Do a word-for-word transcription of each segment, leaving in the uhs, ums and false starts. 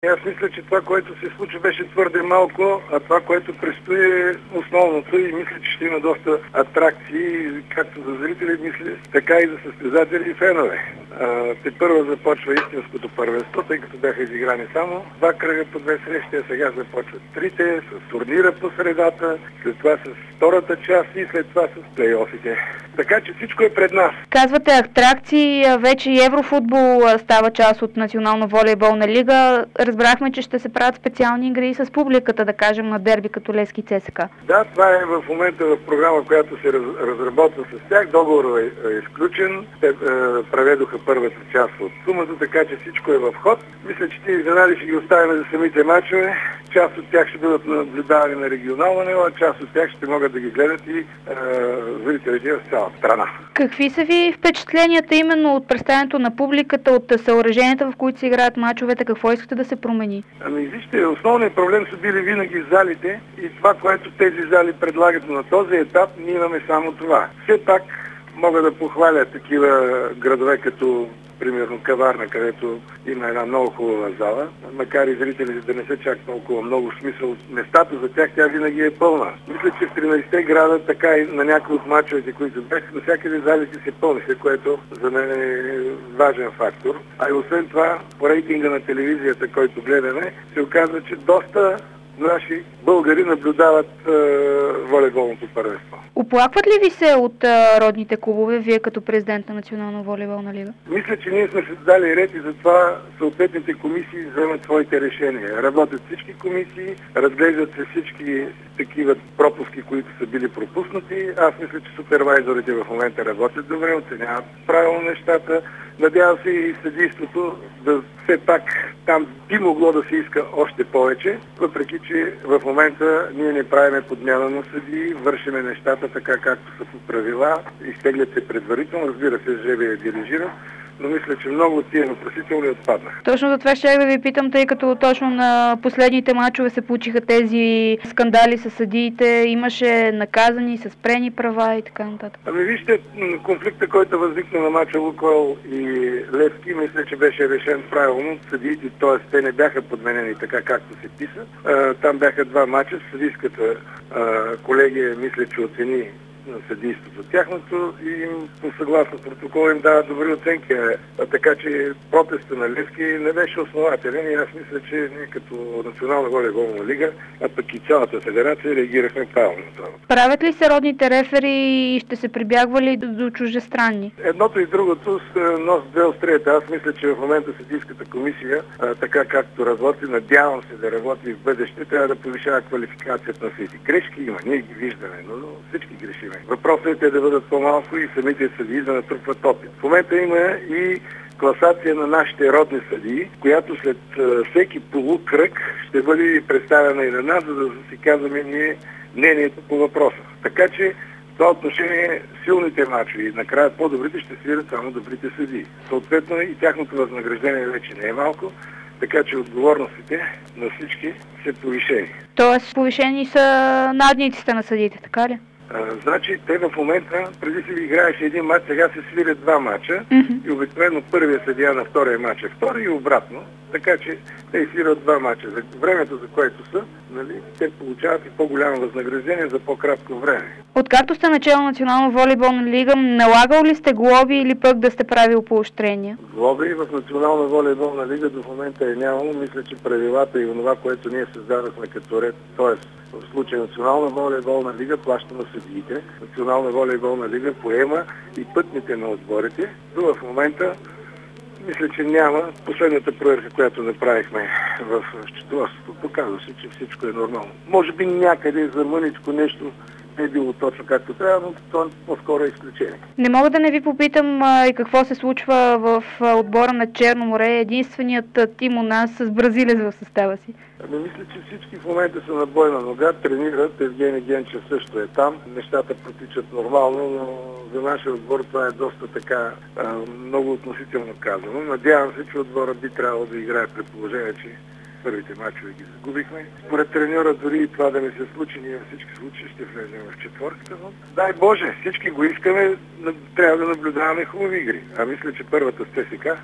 Аз мисля, че това, което се случи, беше твърде малко, а това, което предстои е основното и мисля, че ще има доста атракции, както за зрители, мисля, така и за състезатели и фенове. Те първо започва истинското първенство, тъй като бяха изиграни само два кръга по две срещи, а сега започват трите, с турнира по средата, след това с втората част и след това с плейофите. Така че всичко е пред нас. Казвате атракции, вече и Еврофутбол става част от Национална волейболна лига. Разбрахме, че ще се правят специални игри с публиката, да кажем, на дерби като Левски ЦСКА. Да, това е в момента в програма, която се раз, разработва с тях. Договорът е, е изключен. Те е, праведоха първата част от сумата, така че всичко е в ход. Мисля, че тези изненади ще ги оставим за самите мачове. Част от тях ще бъдат наблюдавани на регионално ниво, а част от тях ще могат да ги гледат и е, зрителите в цялата страна. Какви са ви впечатленията именно от представянето на публиката, от съоръженията, в които се играят мачовете? Какво искате да се промени? Ами вижте, основният проблем са били винаги залите и това, което тези зали предлагат на този етап, ние имаме само това. Все пак мога да похваля такива градове като примерно Каварна, където има една много хубава зала, макар и зрителите да не са чак толкова много смисъл. Местата за тях тя винаги е пълна. Мисля, че в тринайсетте града, така и на някои от мачовете, които бяха, навсякъде залите се пълниха, което за мен е важен фактор. А и освен това, по рейтинга на телевизията, който гледаме, се оказва, че доста наши българи наблюдават е, волейболното първенство. Оплакват ли ви се от е, родните клубове, вие като президент на Национална волейболна лига? Мисля, че ние сме създали ред и затова съответните комисии вземат своите решения. Работят всички комисии, разглеждат се всички такива пропуски, които са били пропуснати. Аз мисля, че супервайзорите в момента работят добре, оценяват правилно нещата. Надявам се и съдийството да все пак там би могло да се иска още повече, въпреки че в момента ние не правиме подмяна на съдии, вършиме нещата така както са по правила, изтеглят се предварително, разбира се, жеби я дирижират, но мисля, че много от тия въпросителни отпаднаха. Точно за това ще да ви питам, тъй като точно на последните мачове се получиха тези скандали с съдиите, имаше наказани с спрени права и така нататък. Ами вижте, конфликта, който възникна на мача Лукойл и Левски, мисля, че беше решен правилно. Съдиите, т.е. те не бяха подменени така, както се писа. Там бяха два мача. Съдийската колегия, мисля, че оцени на съдийството тяхното и по съгласно протокол им дава добри оценки. А, така че протеста на Левски не беше основателен и аз мисля, че ние като Национална волейболна лига, а пък и цялата федерация реагирахме правилно. Правят ли се родните рефери и ще се прибягва ли до, до чуждестранни? Едното и другото с нос две острията. Аз мисля, че в момента съдийската комисия, а, така както работи, надявам се да работи в бъдеще, трябва да повишава квалификацията на съдии. Грешки има, ние ги виждаме, но всички грешим. Въпросът е те да бъдат по-малко и самите съдии да натрупват опит. В момента има и класация на нашите родни съдии, която след всеки полукръг ще бъде представена и на нас, за да си казваме ние мнението по въпроса. Така че в това отношение силните мачове и накрая по-добрите ще свират само добрите съдии. Съответно и тяхното възнаграждение вече не е малко, така че отговорностите на всички са повишени. Тоест повишени са надниците на съдиите, така ли? Uh, значи, те в момента, преди си играеше един матч, сега се свирят два матча mm-hmm. и обикновено първия съдия на втория матч е втори и обратно, така че те свират два матча. За времето, за което са, нали, те получават и по-голямо възнаграждение за по-кратко време. Откакто сте начало на Национална волейболна лига, налагал ли сте глоби или пък да сте правил поощрения? Глоби в Национална волейболна лига до момента е нямало. Мисля, че правилата и онова, което ние създадахме като ред, т.е. в случай Национална волейболна лига плаща на съдиите. Национална волейболна лига поема и пътните на отборите. Но в момента мисля, че няма. Последната проверка, която направихме в счетоводството, показва се, че всичко е нормално. Може би някъде за мъничко нещо не е било точно както трябва, но това по-скоро е изключение. Не мога да не ви попитам а, и какво се случва в а, отбора на Черно море. Единственият а, тим у нас с бразилец в състава си. Ами мисля, че всички в момента са на бойна нога, тренират. Евгений Генчев също е там. Нещата протичат нормално, но за нашия отбор това е доста така а, много относително казано. Надявам се, че отбора би трябвало да играе при положение, че първите мачове ги загубихме. Според треньора дори и това да не се случи, ние във всички случаи ще влезем в четвърката. Но дай Боже, всички го искаме, трябва да наблюдаваме хубави игри. А мисля, че първата с ЦСКА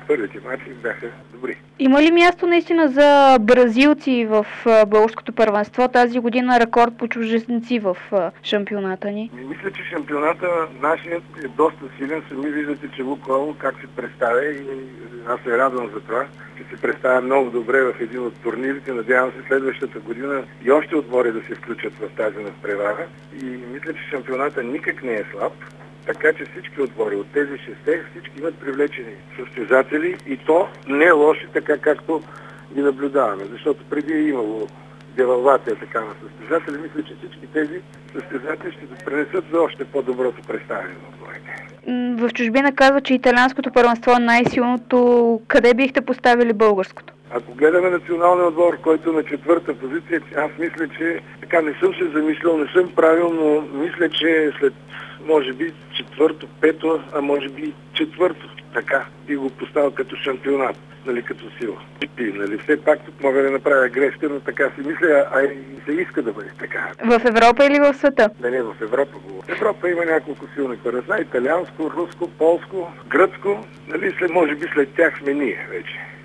първите матчи бяха добри. Има ли място наистина за бразилци в българското първенство? Тази година рекорд по чужденци в шампионата ни. Мисля, че шампионата нашият е доста силен. Сами виждате, че Лукойл как се представя и аз се радвам за това, че се представя много добре в един от турнирите. Надявам се следващата година и още отбори да се включат в тази надпревара. И мисля, че шампионата никак не е слаб. Така че всички отбори от тези шесте, всички имат привлечени състезатели и то не е лоши, така както ги наблюдаваме. Защото преди е имало девалвация така на състезатели. Мисля, че всички тези състезатели ще допринесат за още по-доброто представяне на отборите. В чужбина казва, че италианското първенство е най-силното. Къде бихте поставили българското? Ако гледаме националния отбор, който е на четвърта позиция, аз мисля, че така не съм се замислял, не съм правил, но мисля, че след може би четвърто, пето, а може би четвърто. Така би го поставил като шампионат, нали, като сила. И, нали, все пак тук мога да направя грешка, но така си мисля, а и се иска да бъде така. В Европа или в света? Не, не, в Европа го. В Европа има няколко силни първенства. Италианско, руско, полско, гръцко. Нали, след, може би след тях сме ние вече.